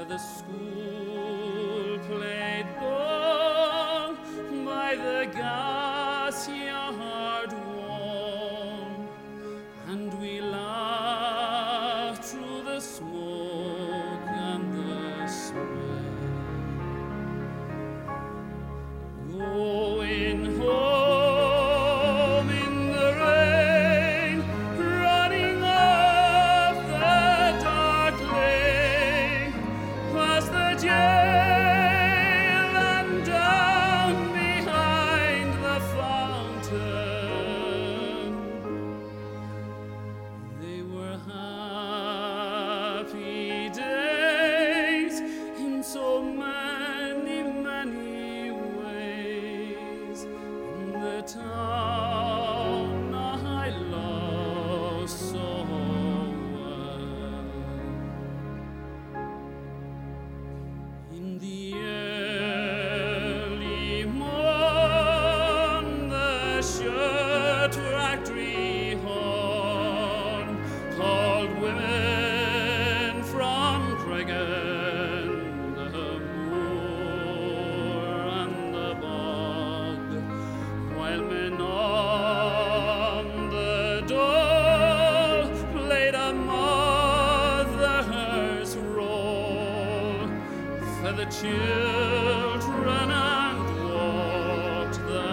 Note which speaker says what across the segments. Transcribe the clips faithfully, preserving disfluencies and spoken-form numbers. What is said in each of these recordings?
Speaker 1: the school played ball by the gas yard wall, and we laughed through the smoke and the smell. Going home in the rain, running up the dark lane, past the jail and down behind the fountain. They were happy days in so many, many ways. In the town I loved so well. In the early morn, the shirt factory horn called women from Cregan, the moor and the bog, while men on the dole played a mother's role for the children and walked the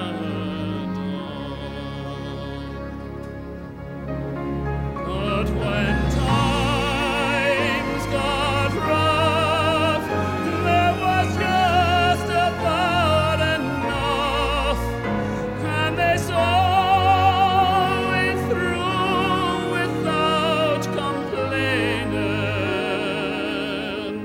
Speaker 1: dog. But when times got rough, there was just about enough, and they saw it through without complaining.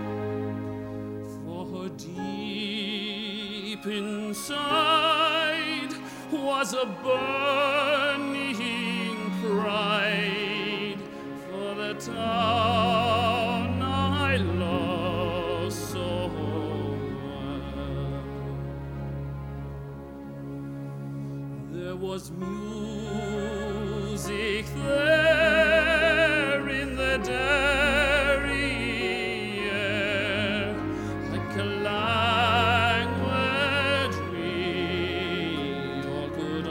Speaker 1: For deep inside was a burning pride for the town I loved so well. There was music there in the dairy air, like a language we all could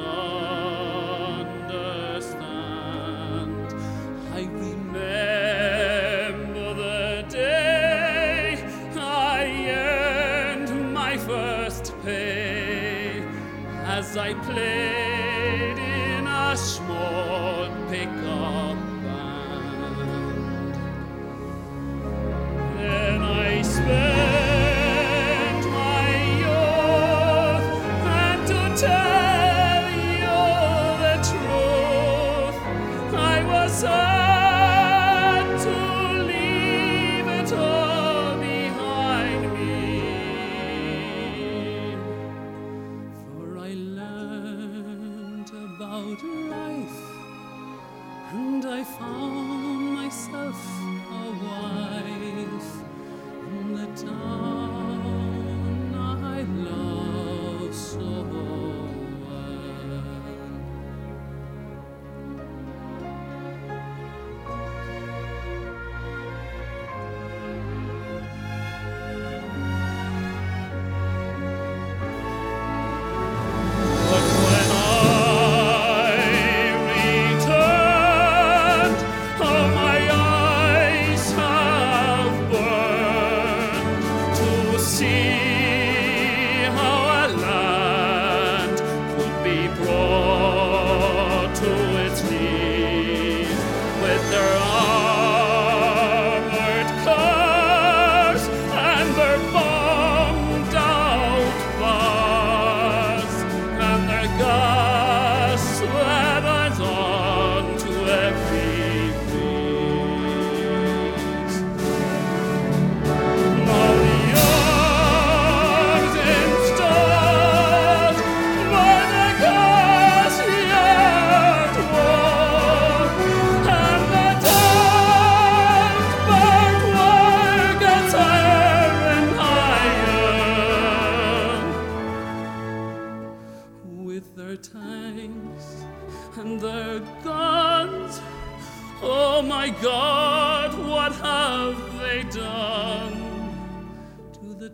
Speaker 1: understand. I remember the day I earned my first pay as I played in a small pickup band. Then I spent my youth, and to tell you the truth, I was sad to leave it all behind me, for I learned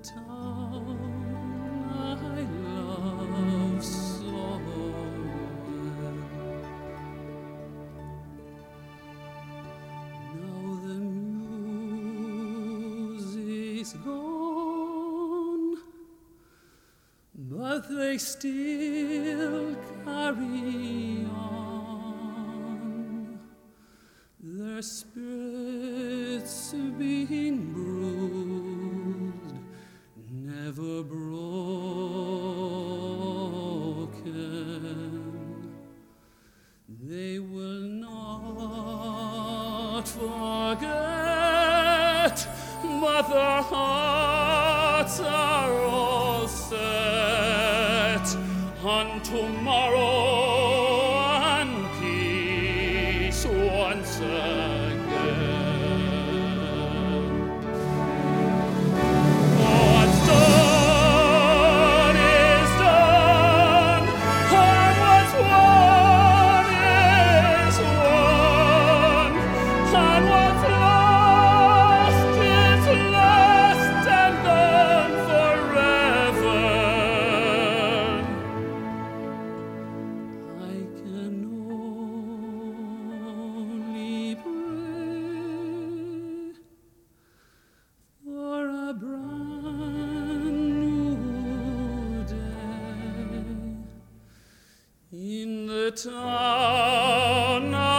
Speaker 1: town I love so well. Now the music's gone, but they still carry on, their spirits being bruised, never broken. They will not forget, but their hearts are all set on tomorrow and peace once again. What's done is done, and what's won is won, and what's lost is lost and gone forever. I can only pray for a brand new day in the town